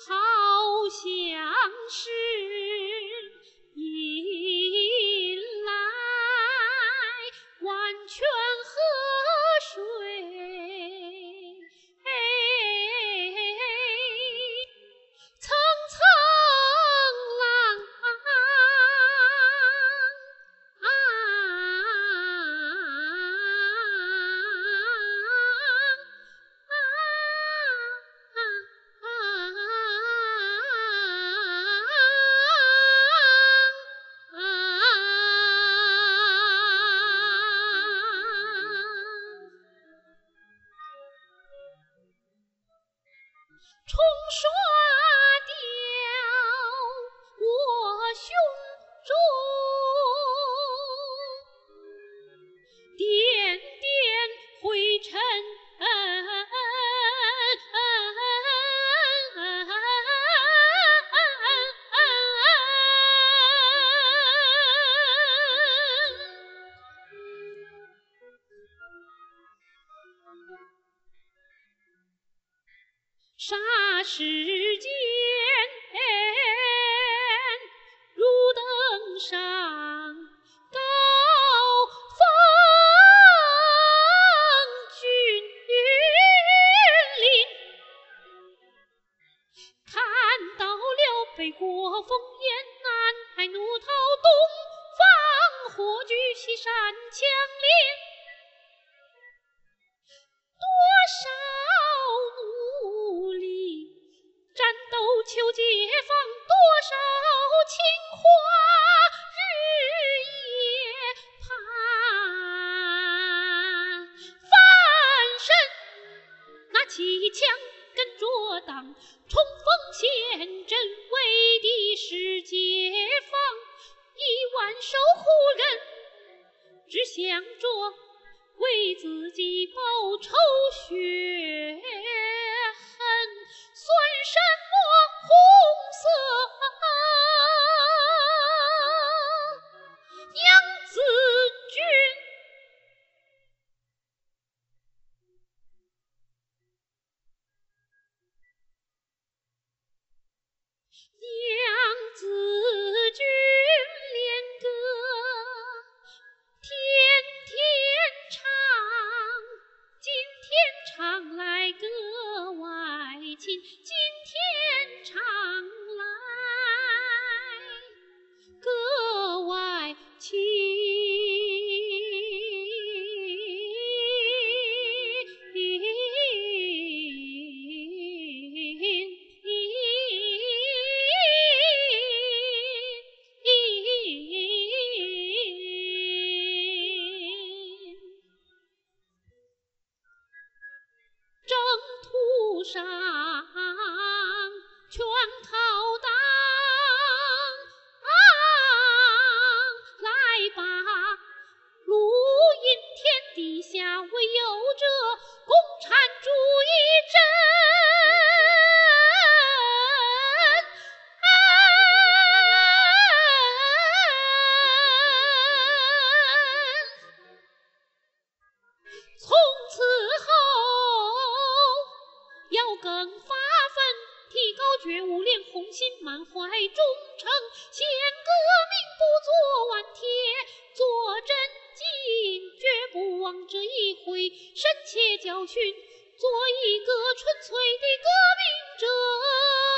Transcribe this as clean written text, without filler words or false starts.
好像是引来万泉河水，层层浪。冲刷掉我胸中点点灰尘，霎时间如登上高峰峻岭，看到了北国烽烟，南海怒涛，东方火炬，西山强烈，多少努力战斗求解放，多少情话日夜盼，翻身拿起枪跟着党，冲锋陷阵为的是解放，1万守护人只想着为自己报仇雪恨，算什么红色娘子军？娘子军恋歌天天唱，今天唱来格外亲，今天唱来格外亲。征途上全靠党，来吧，录音天底下唯有这共产主义真。从此后要更发奋，提高觉悟，练红心，满怀忠诚，先革命不做顽铁，做真经，绝不忘这一回深切教训，做一个纯粹的革命者。